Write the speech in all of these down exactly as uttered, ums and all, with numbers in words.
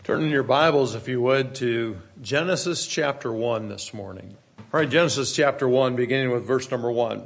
Turn in your Bibles, if you would, to Genesis chapter one this morning. All right, Genesis chapter one, beginning with verse number one.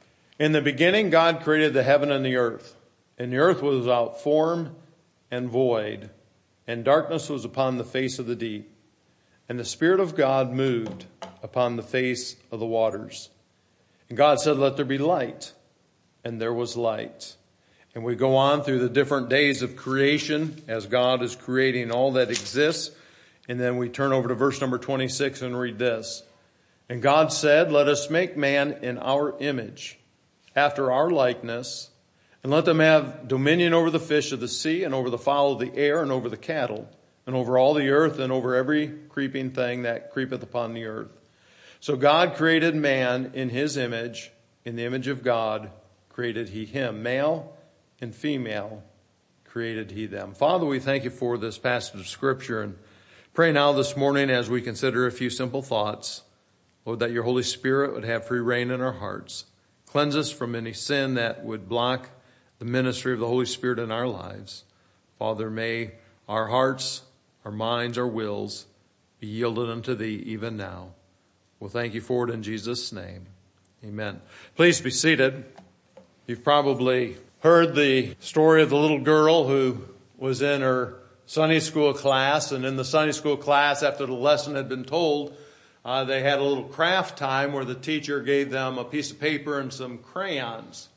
In the beginning, God created the heaven and the earth, and the earth was without form and void, and darkness was upon the face of the deep. And the Spirit of God moved upon the face of the waters. And God said, "Let there be light," and there was light. And we go on through the different days of creation as God is creating all that exists. And then we turn over to verse number twenty-six and read this. And God said, "Let us make man in our image, after our likeness, and let them have dominion over the fish of the sea, and over the fowl of the air, and over the cattle, and over all the earth, and over every creeping thing that creepeth upon the earth." So God created man in his image. In the image of God created he him. Male and female created he them. Father, we thank you for this passage of Scripture, and pray now this morning as we consider a few simple thoughts, Lord, that your Holy Spirit would have free reign in our hearts. Cleanse us from any sin that would block the ministry of the Holy Spirit in our lives. Father, may our hearts, our minds, our wills be yielded unto thee even now. We'll thank you for it in Jesus' name. Amen. Please be seated. You've probably heard the story of the little girl who was in her Sunday school class, and in the Sunday school class, after the lesson had been told, uh, they had a little craft time where the teacher gave them a piece of paper and some crayons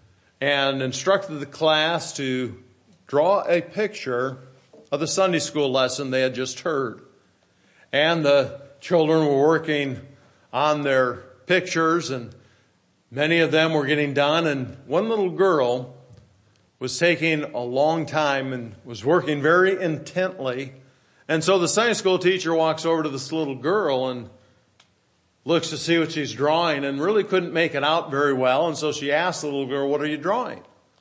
and instructed the class to draw a picture of the Sunday school lesson they had just heard. And the children were working on their pictures, and many of them were getting done, and one little girl was taking a long time and was working very intently. And so the Sunday school teacher walks over to this little girl and looks to see what she's drawing and really couldn't make it out very well. And so she asked the little girl, "What are you drawing?"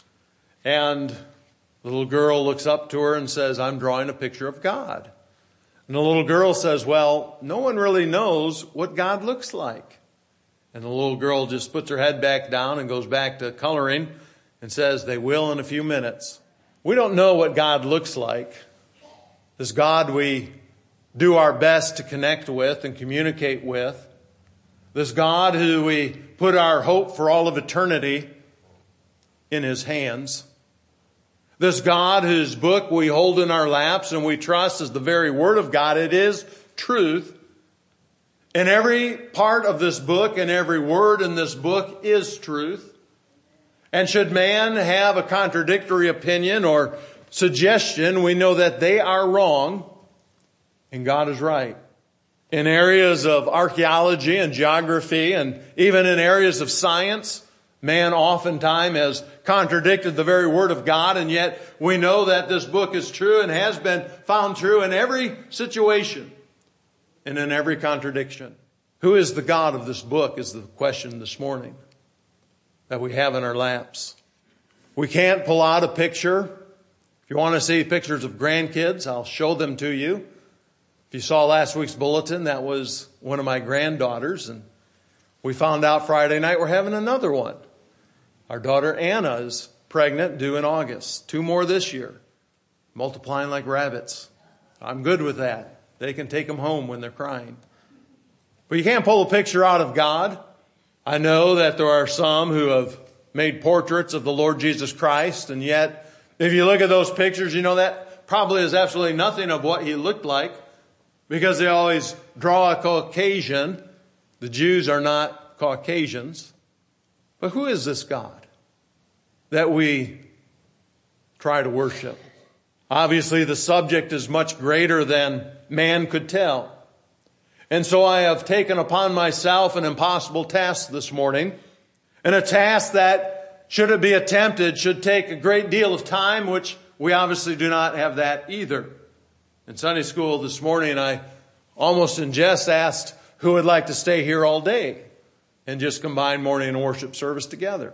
And the little girl looks up to her and says, "I'm drawing a picture of God." And the little girl says, "Well, no one really knows what God looks like." And the little girl just puts her head back down and goes back to coloring and says, "They will in a few minutes." We don't know what God looks like. This God we do our best to connect with and communicate with. This God who we put our hope for all of eternity in his hands. This God whose book we hold in our laps and we trust is the very word of God. It is truth. And every part of this book and every word in this book is truth. And should man have a contradictory opinion or suggestion, we know that they are wrong and God is right. In areas of archaeology and geography and even in areas of science, man oftentimes has contradicted the very word of God, and yet we know that this book is true and has been found true in every situation and in every contradiction. Who is the God of this book is the question this morning that we have in our laps. We can't pull out a picture. If you want to see pictures of grandkids, I'll show them to you. If you saw last week's bulletin, that was one of my granddaughters, and we found out Friday night we're having another one. Our daughter Anna is pregnant, due in August. Two more this year, multiplying like rabbits. I'm good with that. They can take them home when they're crying. But you can't pull a picture out of God. I know that there are some who have made portraits of the Lord Jesus Christ, and yet if you look at those pictures, you know that probably is absolutely nothing of what he looked like, because they always draw a Caucasian. The Jews are not Caucasians. But who is this God that we try to worship? Obviously, the subject is much greater than man could tell. And so I have taken upon myself an impossible task this morning, and a task that, should it be attempted, should take a great deal of time, which we obviously do not have that either. In Sunday school this morning, I almost in jest asked who would like to stay here all day and just combine morning and worship service together.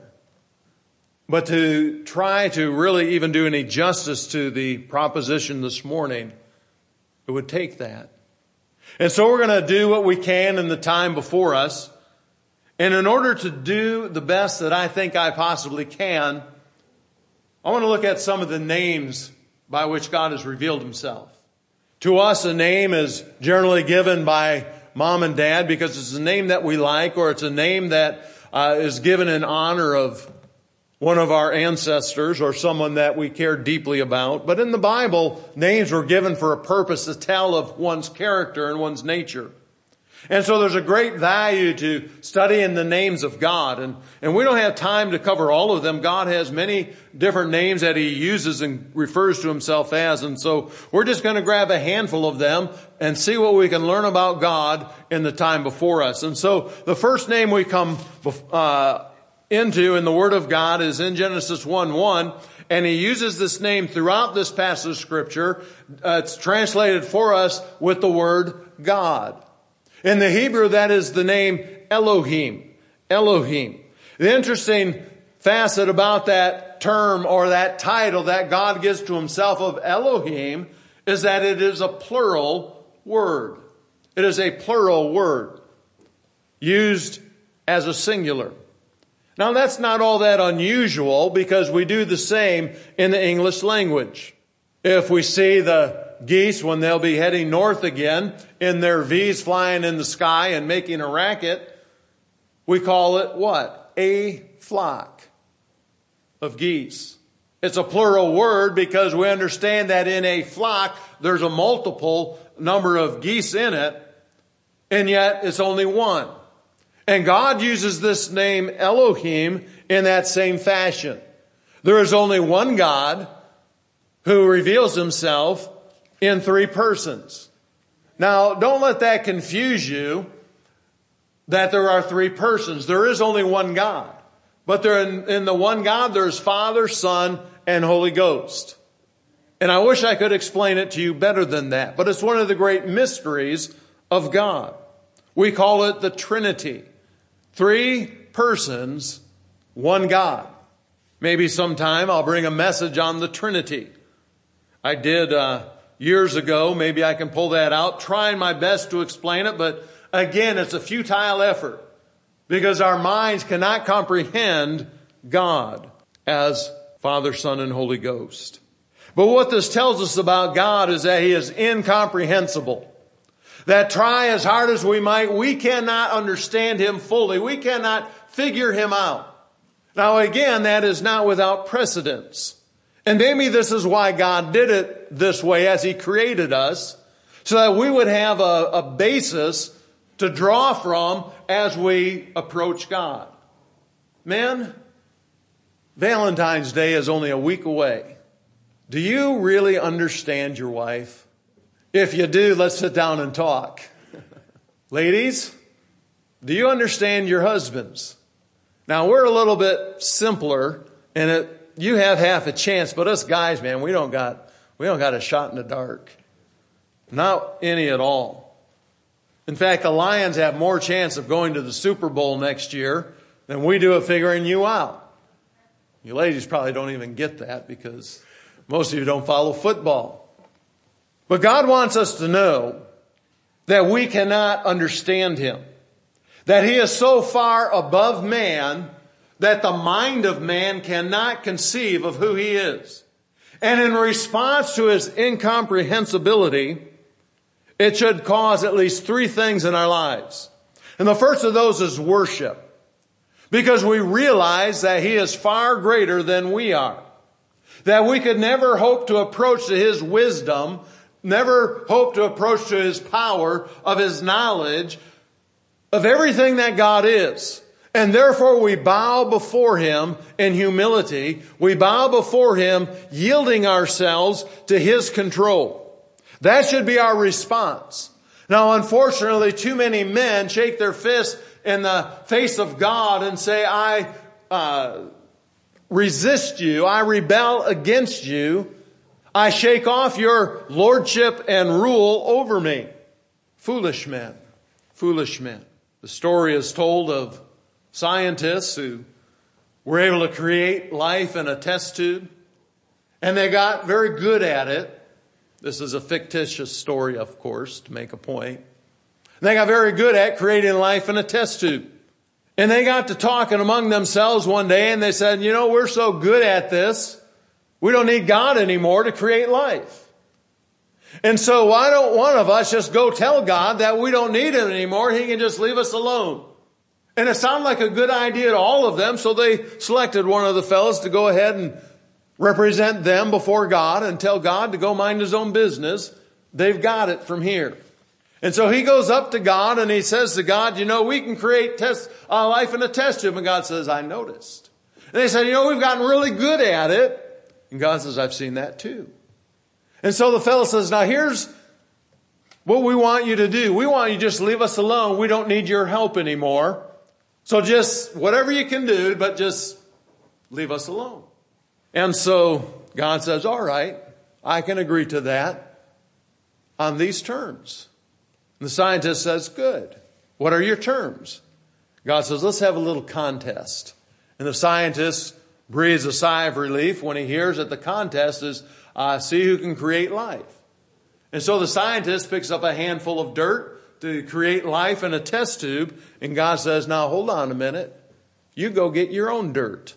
But to try to really even do any justice to the proposition this morning, it would take that. And so we're going to do what we can in the time before us. And in order to do the best that I think I possibly can, I want to look at some of the names by which God has revealed himself. To us, a name is generally given by mom and dad because it's a name that we like, or it's a name that uh, is given in honor of one of our ancestors or someone that we care deeply about. But in the Bible, names were given for a purpose to tell of one's character and one's nature. And so there's a great value to studying the names of God. And, and we don't have time to cover all of them. God has many different names that He uses and refers to Himself as. And so we're just going to grab a handful of them and see what we can learn about God in the time before us. And so the first name we come uh, into in the Word of God is in Genesis one one. And He uses this name throughout this passage of Scripture. Uh, it's translated for us with the word God. In the Hebrew, that is the name Elohim. Elohim. The interesting facet about that term or that title that God gives to Himself of Elohim is that it is a plural word. It is a plural word used as a singular. Now, that's not all that unusual because we do the same in the English language. If we see the geese when they'll be heading north again in their V's flying in the sky and making a racket, we call it what? A flock of geese. It's a plural word because we understand that in a flock there's a multiple number of geese in it, and yet it's only one. And God uses this name Elohim in that same fashion. There is only one God who reveals Himself in three persons. Now, don't let that confuse you that there are three persons. There is only one God. But there in, in the one God, there's Father, Son, and Holy Ghost. And I wish I could explain it to you better than that. But it's one of the great mysteries of God. We call it the Trinity. Three persons, one God. Maybe sometime I'll bring a message on the Trinity. I did uh, years ago. Maybe I can pull that out, trying my best to explain it. But again, it's a futile effort because our minds cannot comprehend God as Father, Son, and Holy Ghost. But what this tells us about God is that He is incomprehensible. That try as hard as we might, we cannot understand Him fully. We cannot figure Him out. Now again, that is not without precedence. And maybe this is why God did it this way as He created us, so that we would have a, a basis to draw from as we approach God. Men, Valentine's Day is only a week away. Do you really understand your wife? If you do, let's sit down and talk. Ladies, do you understand your husbands? Now, we're a little bit simpler, and it you have half a chance, but us guys, man, we don't got, we don't got a shot in the dark. Not any at all. In fact, the Lions have more chance of going to the Super Bowl next year than we do of figuring you out. You ladies probably don't even get that because most of you don't follow football. But God wants us to know that we cannot understand Him. That He is so far above man that the mind of man cannot conceive of who He is. And in response to His incomprehensibility, it should cause at least three things in our lives. And the first of those is worship. Because we realize that He is far greater than we are. That we could never hope to approach to His wisdom, never hope to approach to His power, of His knowledge, of everything that God is. And therefore we bow before Him in humility. We bow before Him, yielding ourselves to His control. That should be our response. Now, unfortunately, too many men shake their fist in the face of God and say, I uh, resist you. I rebel against you. I shake off your lordship and rule over me. Foolish men. Foolish men. The story is told of scientists who were able to create life in a test tube, and they got very good at it. This is a fictitious story, of course, to make a point. They got very good at creating life in a test tube. And they got to talking among themselves one day, and they said, you know, we're so good at this, we don't need God anymore to create life. And so why don't one of us just go tell God that we don't need him anymore? He can just leave us alone. And it sounded like a good idea to all of them, so they selected one of the fellows to go ahead and represent them before God and tell God to go mind his own business. They've got it from here. And so he goes up to God and he says to God, you know, we can create test, uh, life in a test tube. And God says, I noticed. And they said, you know, we've gotten really good at it. And God says, I've seen that too. And so the fellow says, now here's what we want you to do. We want you to just leave us alone. We don't need your help anymore. So just whatever you can do, but just leave us alone. And so God says, all right, I can agree to that on these terms. And the scientist says, good. What are your terms? God says, let's have a little contest. And the scientist breathes a sigh of relief when he hears that the contest is uh, see who can create life. And so the scientist picks up a handful of dirt to create life in a test tube. And God says, now hold on a minute. You go get your own dirt.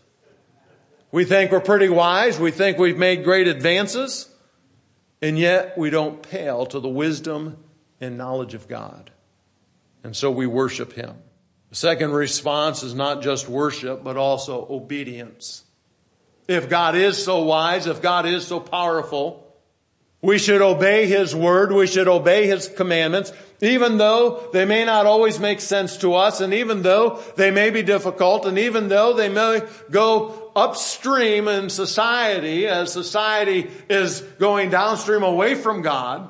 We think we're pretty wise. We think we've made great advances. And yet we don't pale to the wisdom and knowledge of God. And so we worship him. The second response is not just worship, but also obedience. If God is so wise, if God is so powerful, we should obey his word. We should obey his commandments, even though they may not always make sense to us, and even though they may be difficult, and even though they may go upstream in society as society is going downstream away from God.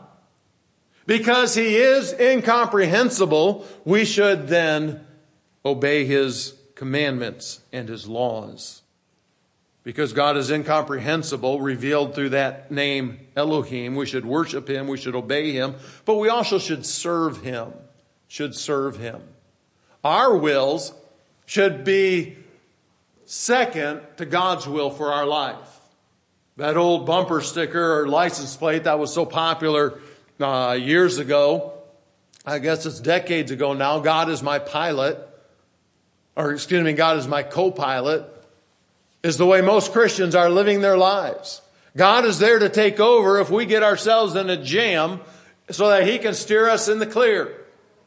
Because he is incomprehensible, we should then obey his commandments and his laws. Because God is incomprehensible, revealed through that name Elohim, we should worship him, we should obey him, but we also should serve him, should serve him. Our wills should be second to God's will for our life. That old bumper sticker or license plate that was so popular uh, years ago, I guess it's decades ago now, God is my pilot, or excuse me, God is my co-pilot, is the way most Christians are living their lives. God is there to take over if we get ourselves in a jam so that he can steer us in the clear.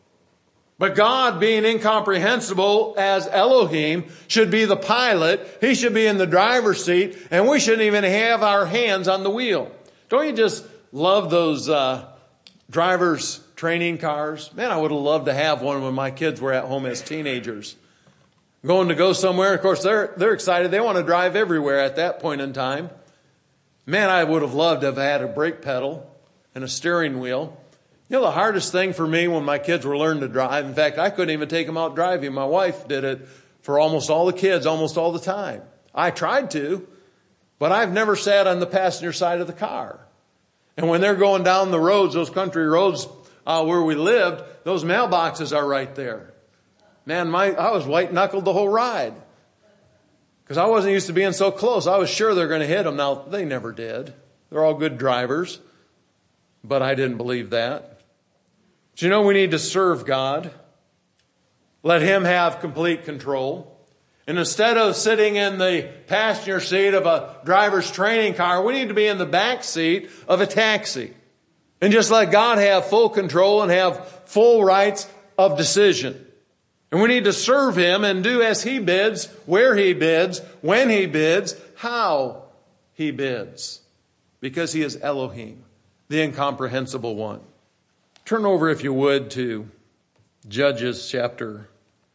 But God, being incomprehensible as Elohim, should be the pilot. He should be in the driver's seat, and we shouldn't even have our hands on the wheel. Don't you just love those uh, driver's training cars? Man, I would have loved to have one when my kids were at home as teenagers. Going to go somewhere, of course, they're they're excited. They want to drive everywhere at that point in time. Man, I would have loved to have had a brake pedal and a steering wheel. You know, the hardest thing for me when my kids were learning to drive, in fact, I couldn't even take them out driving. My wife did it for almost all the kids, almost all the time. I tried to, but I've never sat on the passenger side of the car. And when they're going down the roads, those country roads uh, where we lived, those mailboxes are right there. Man, my I was white-knuckled the whole ride. Because I wasn't used to being so close. I was sure they were going to hit them. Now, they never did. They're all good drivers. But I didn't believe that. But you know, we need to serve God. Let him have complete control. And instead of sitting in the passenger seat of a driver's training car, we need to be in the back seat of a taxi. And just let God have full control and have full rights of decision. And we need to serve him and do as he bids, where he bids, when he bids, how he bids. Because he is Elohim, the incomprehensible one. Turn over, if you would, to Judges chapter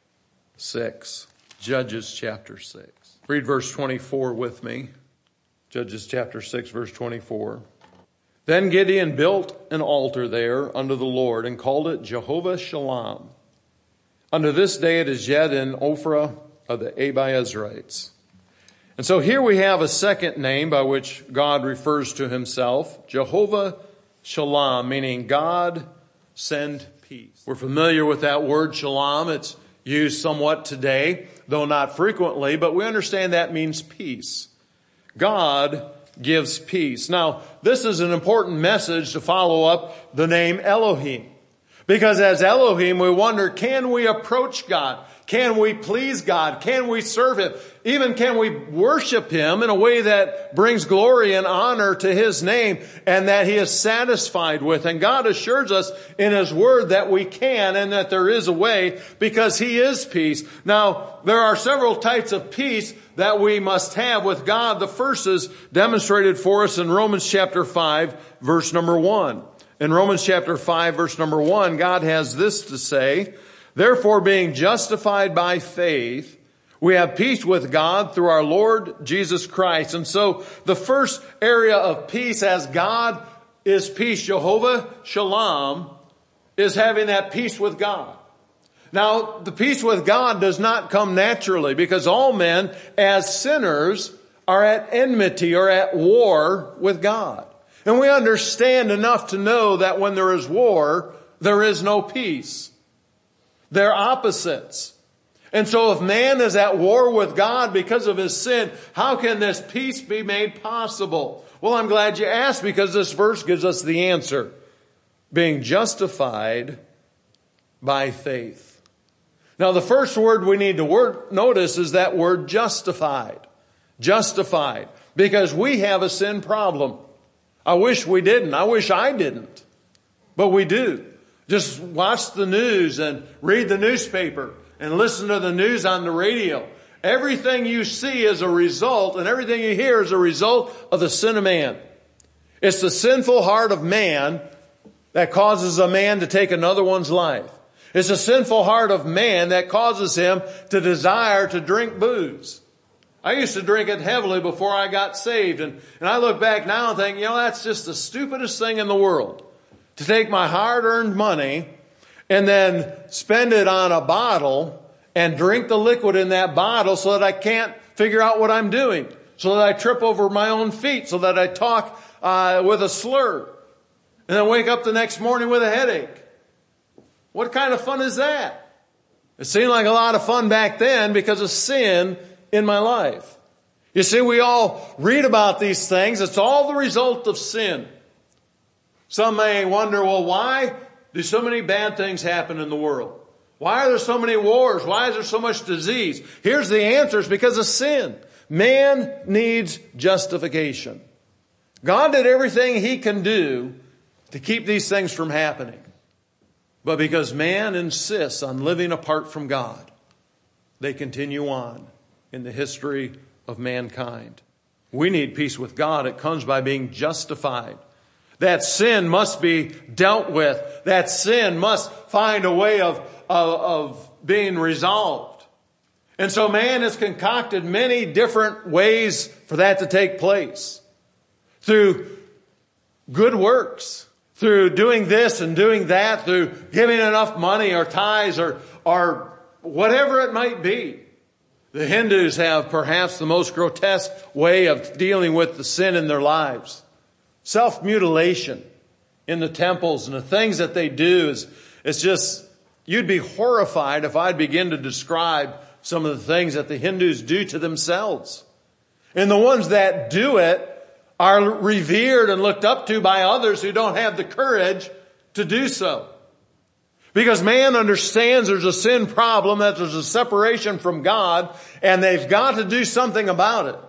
six. Judges chapter six. Read verse twenty-four with me. Judges chapter six, verse twenty-four. Then Gideon built an altar there unto the Lord and called it Jehovah Shalom. Unto this day it is yet in Ophrah of the Abiezrites. And so here we have a second name by which God refers to himself, Jehovah Shalom, meaning God send peace. We're familiar with that word shalom. It's used somewhat today, though not frequently, but we understand that means peace. God gives peace. Now, this is an important message to follow up the name Elohim. Because as Elohim, we wonder, can we approach God? Can we please God? Can we serve Him? Even can we worship Him in a way that brings glory and honor to His name and that He is satisfied with? And God assures us in His Word that we can and that there is a way because He is peace. Now, there are several types of peace that we must have with God. The first is demonstrated for us in Romans chapter five, verse number one. In Romans chapter five, verse number one, God has this to say, therefore, being justified by faith, we have peace with God through our Lord Jesus Christ. And so the first area of peace, as God is peace, Jehovah Shalom, is having that peace with God. Now, the peace with God does not come naturally because all men, as sinners, are at enmity or at war with God. And we understand enough to know that when there is war, there is no peace. They're opposites. And so if man is at war with God because of his sin, how can this peace be made possible? Well, I'm glad you asked because this verse gives us the answer. Being justified by faith. Now, the first word we need to word, notice is that word justified. Justified. Because we have a sin problem. I wish we didn't. I wish I didn't. But we do. Just watch the news and read the newspaper and listen to the news on the radio. Everything you see is a result and everything you hear is a result of the sin of man. It's the sinful heart of man that causes a man to take another one's life. It's the sinful heart of man that causes him to desire to drink booze. I used to drink it heavily before I got saved. And, and I look back now and think, you know, that's just the stupidest thing in the world. To take my hard-earned money and then spend it on a bottle and drink the liquid in that bottle so that I can't figure out what I'm doing. So that I trip over my own feet. So that I talk uh, with a slur. And then wake up the next morning with a headache. What kind of fun is that? It seemed like a lot of fun back then because of sin in my life. You see, we all read about these things. It's all the result of sin. Some may wonder, well, why do so many bad things happen in the world? Why are there so many wars? Why is there so much disease? Here's the answer. It's because of sin. Man needs justification. God did everything He can do to keep these things from happening. But because man insists on living apart from God, they continue on in the history of mankind. We need peace with God. It comes by being justified. That sin must be dealt with. That sin must find a way of, of, of being resolved. And so man has concocted many different ways for that to take place. Through good works. Through doing this and doing that, through giving enough money or tithes or, or whatever it might be. The Hindus have perhaps the most grotesque way of dealing with the sin in their lives. Self-mutilation in the temples and the things that they do is, it's just, you'd be horrified if I'd begin to describe some of the things that the Hindus do to themselves. And the ones that do it are revered and looked up to by others who don't have the courage to do so. Because man understands there's a sin problem, that there's a separation from God, and they've got to do something about it.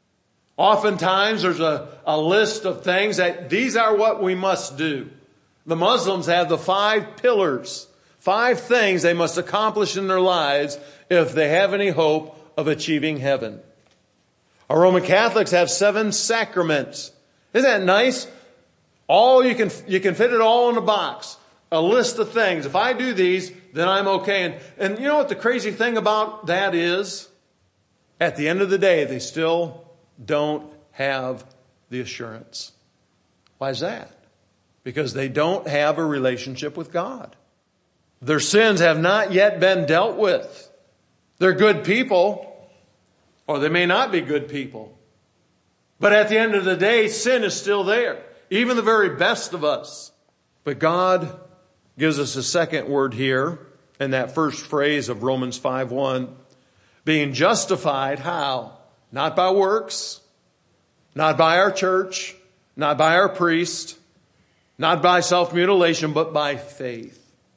Oftentimes there's a, a list of things that these are what we must do. The Muslims have the five pillars, five things they must accomplish in their lives if they have any hope of achieving heaven. Our Roman Catholics have seven sacraments. Isn't that nice? All you can, you can fit it all in a box. A list of things. If I do these, then I'm okay. And, and you know what the crazy thing about that is? At the end of the day, they still don't have the assurance. Why is that? Because they don't have a relationship with God. Their sins have not yet been dealt with. They're good people. Or they may not be good people. But at the end of the day, sin is still there. Even the very best of us. But God gives us a second word here in that first phrase of Romans five one. Being justified, how? Not by works. Not by our church. Not by our priest. Not by self-mutilation, but by faith.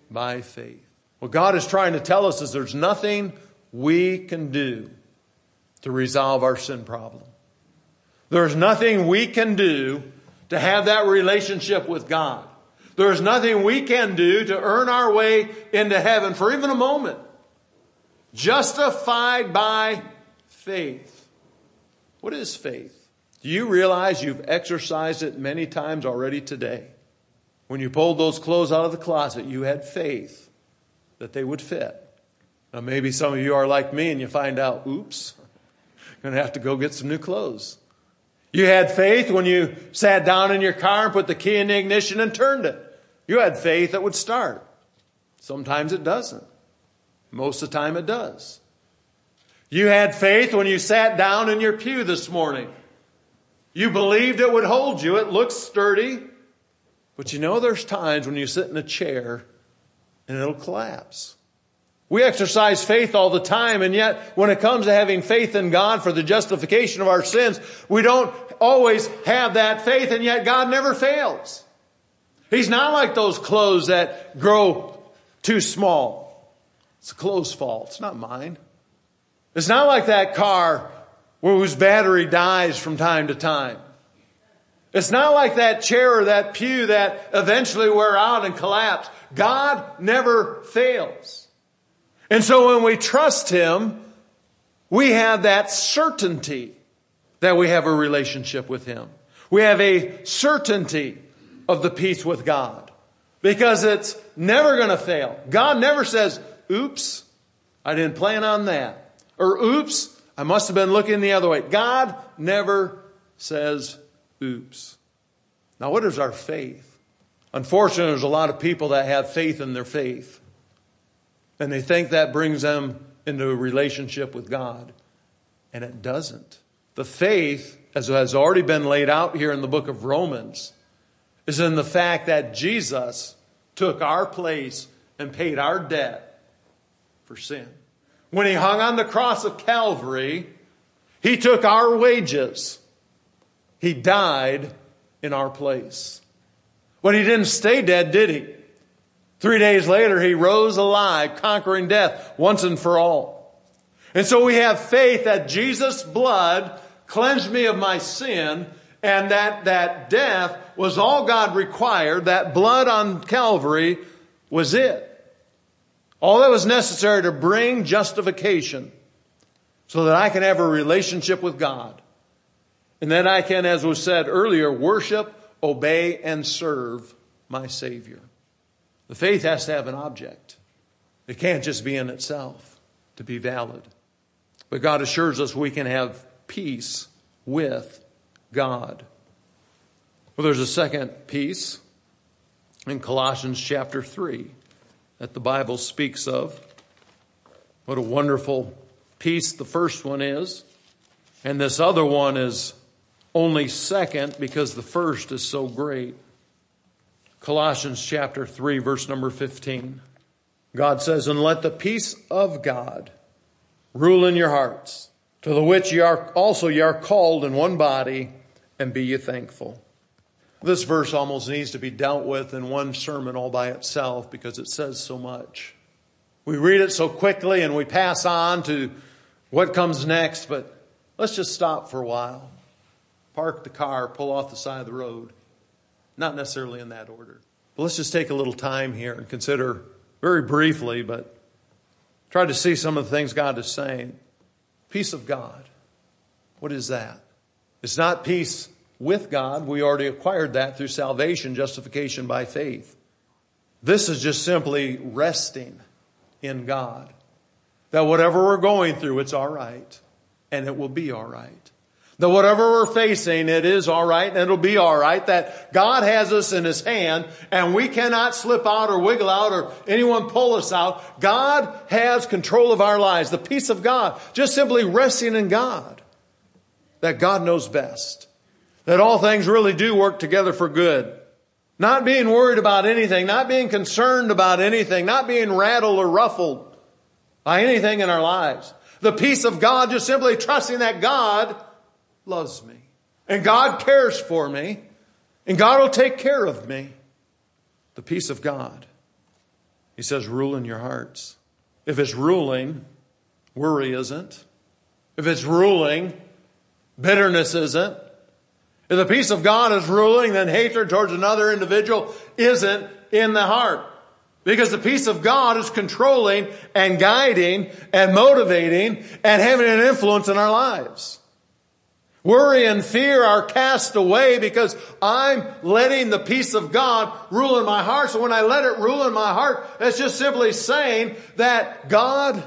by faith. What God is trying to tell us is there's nothing we can do to resolve our sin problem. There's nothing we can do to have that relationship with God. There's nothing we can do to earn our way into heaven for even a moment. Justified by faith. What is faith? Do you realize you've exercised it many times already today? When you pulled those clothes out of the closet, you had faith that they would fit. Now maybe some of you are like me and you find out, oops, I'm going to have to go get some new clothes. You had faith when you sat down in your car and put the key in the ignition and turned it. You had faith that would start. Sometimes it doesn't. Most of the time it does. You had faith when you sat down in your pew this morning. You believed it would hold you. It looks sturdy. But you know there's times when you sit in a chair and it'll collapse. We exercise faith all the time, and yet when it comes to having faith in God for the justification of our sins, we don't always have that faith, and yet God never fails. He's not like those clothes that grow too small. It's the clothes' fault. It's not mine. It's not like that car whose battery dies from time to time. It's not like that chair or that pew that eventually wear out and collapse. God never fails. And so when we trust Him, we have that certainty that we have a relationship with Him. We have a certainty of the peace with God because it's never going to fail. God never says, oops, I didn't plan on that. Or oops, I must have been looking the other way. God never says oops. Now, what is our faith? Unfortunately, there's a lot of people that have faith in their faith. And they think that brings them into a relationship with God. And it doesn't. The faith, as has already been laid out here in the book of Romans, is in the fact that Jesus took our place and paid our debt for sin. When He hung on the cross of Calvary, He took our wages. He died in our place. But He didn't stay dead, did He? Three days later, He rose alive, conquering death once and for all. And so we have faith that Jesus' blood cleansed me of my sin, and that that death was all God required. That blood on Calvary was it. All that was necessary to bring justification so that I can have a relationship with God. And then I can, as was said earlier, worship, obey, and serve my Savior. The faith has to have an object. It can't just be in itself to be valid. But God assures us we can have peace with God. Well, there's a second piece in Colossians chapter three that the Bible speaks of. What a wonderful piece the first one is. And this other one is only second because the first is so great. Colossians chapter three, verse number fifteen. God says, and let the peace of God rule in your hearts, to the which ye are also ye are called in one body, and be ye thankful. This verse almost needs to be dealt with in one sermon all by itself because it says so much. We read it so quickly and we pass on to what comes next, but let's just stop for a while. Park the car, pull off the side of the road. Not necessarily in that order. But let's just take a little time here and consider very briefly, but try to see some of the things God is saying. Peace of God. What is that? It's not peace with God. We already acquired that through salvation, justification by faith. This is just simply resting in God. That whatever we're going through, it's all right. And it will be all right. That whatever we're facing, it is all right and it'll be all right. That God has us in His hand and we cannot slip out or wiggle out or anyone pull us out. God has control of our lives. The peace of God. Just simply resting in God. That God knows best. That all things really do work together for good. Not being worried about anything. Not being concerned about anything. Not being rattled or ruffled by anything in our lives. The peace of God, just simply trusting that God loves me. And God cares for me. And God will take care of me. The peace of God. He says, rule in your hearts. If it's ruling, worry isn't. If it's ruling, bitterness isn't. If the peace of God is ruling, then hatred towards another individual isn't in the heart. Because the peace of God is controlling and guiding and motivating and having an influence in our lives. Worry and fear are cast away because I'm letting the peace of God rule in my heart. So when I let it rule in my heart, it's just simply saying that, God,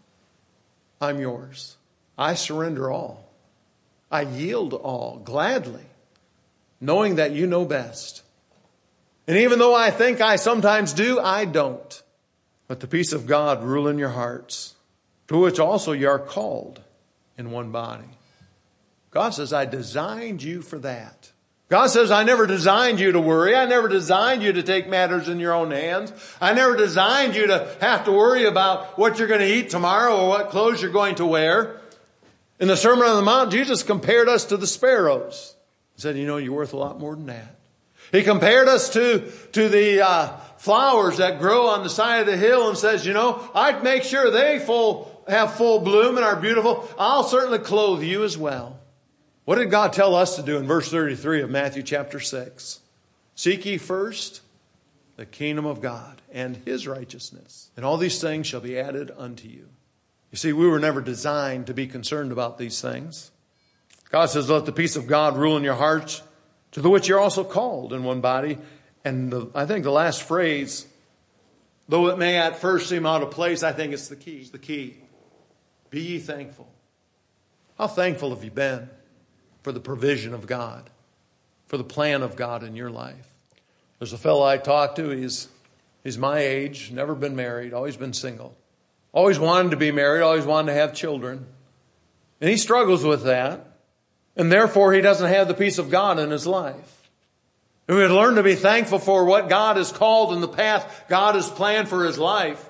I'm yours. I surrender all. I yield all gladly, knowing that you know best. And even though I think I sometimes do, I don't. Let the peace of God rule in your hearts, to which also you are called in one body. God says, I designed you for that. God says, I never designed you to worry. I never designed you to take matters in your own hands. I never designed you to have to worry about what you're going to eat tomorrow or what clothes you're going to wear. In the Sermon on the Mount, Jesus compared us to the sparrows. He said, you know, you're worth a lot more than that. He compared us to, to the uh, flowers that grow on the side of the hill and says, you know, I'd make sure they full have full bloom and are beautiful. I'll certainly clothe you as well. What did God tell us to do in verse thirty-three of Matthew chapter six? Seek ye first the kingdom of God and his righteousness, and all these things shall be added unto you. You see, we were never designed to be concerned about these things. God says, let the peace of God rule in your hearts, to the which you're also called in one body. And the, I think the last phrase, though it may at first seem out of place, I think it's the key. It's the key. Be ye thankful. How thankful have you been for the provision of God, for the plan of God in your life? There's a fellow I talked to. He's, he's my age, never been married, always been single. Always wanted to be married, always wanted to have children. And he struggles with that. And therefore, he doesn't have the peace of God in his life. If we would learn to be thankful for what God has called and the path God has planned for his life,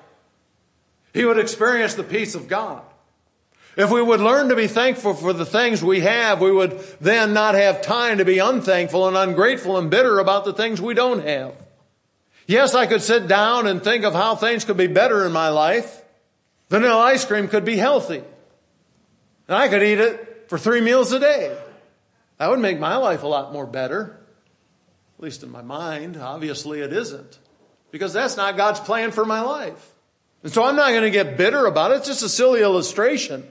he would experience the peace of God. If we would learn to be thankful for the things we have, we would then not have time to be unthankful and ungrateful and bitter about the things we don't have. Yes, I could sit down and think of how things could be better in my life. Vanilla ice cream could be healthy. And I could eat it for three meals a day. That would make my life a lot more better. At least in my mind. Obviously it isn't. Because that's not God's plan for my life. And so I'm not going to get bitter about it. It's just a silly illustration.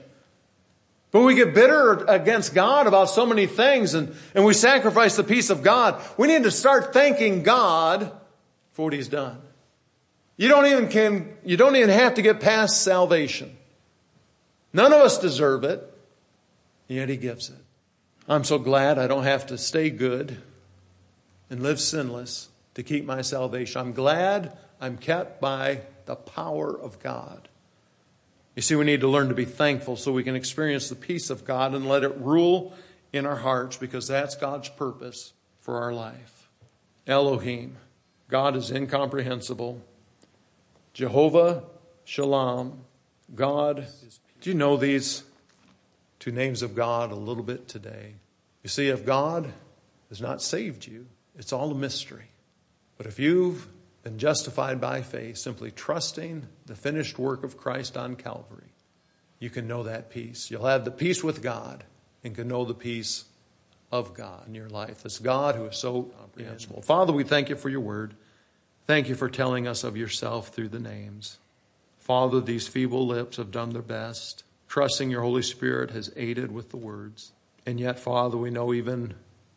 But we get bitter against God about so many things and, and we sacrifice the peace of God. We need to start thanking God for what he's done. You don't even can, you don't even have to get past salvation. None of us deserve it, yet he gives it. I'm so glad I don't have to stay good and live sinless to keep my salvation. I'm glad I'm kept by the power of God. You see, we need to learn to be thankful so we can experience the peace of God and let it rule in our hearts, because that's God's purpose for our life. Elohim, God is incomprehensible. Jehovah Shalom, God. Do you know these two names of God a little bit today? You see, if God has not saved you, it's all a mystery. But if you've been justified by faith, simply trusting the finished work of Christ on Calvary, you can know that peace. You'll have the peace with God and can know the peace of God in your life. This God who is so comprehensible. Father, we thank you for your word. Thank you for telling us of yourself through the names. Father, these feeble lips have done their best. Trusting your Holy Spirit has aided with the words. And yet, Father, we know even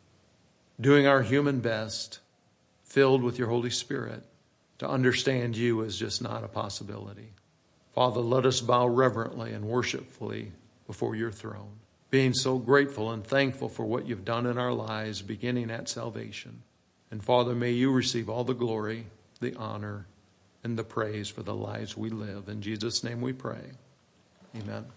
doing our human best, filled with your Holy Spirit, to understand you is just not a possibility. Father, let us bow reverently and worshipfully before your throne, being so grateful and thankful for what you've done in our lives, beginning at salvation. And Father, may you receive all the glory, the honor, and the praise for the lives we live. In Jesus' name we pray. Amen.